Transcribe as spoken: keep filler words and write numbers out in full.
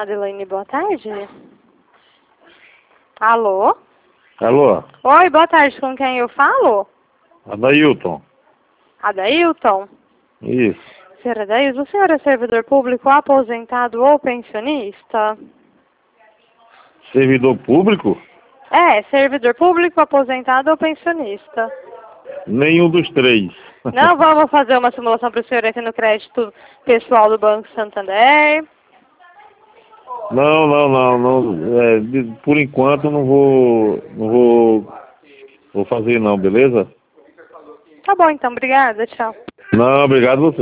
Adelaine, boa tarde. Alô? Alô? Oi, boa tarde, com quem eu falo? Adailton. Adailton? Isso. Senhor Adailton, o senhor é servidor público, aposentado ou pensionista? Servidor público? É, servidor público, aposentado ou pensionista? Nenhum dos três. Não vamos fazer uma simulação para o senhor aqui no crédito pessoal do Banco Santander? Não, não, não, não. É, de- por enquanto não vou, não vou, vou fazer não, beleza? Tá bom então, obrigada, tchau. Não, obrigado a você.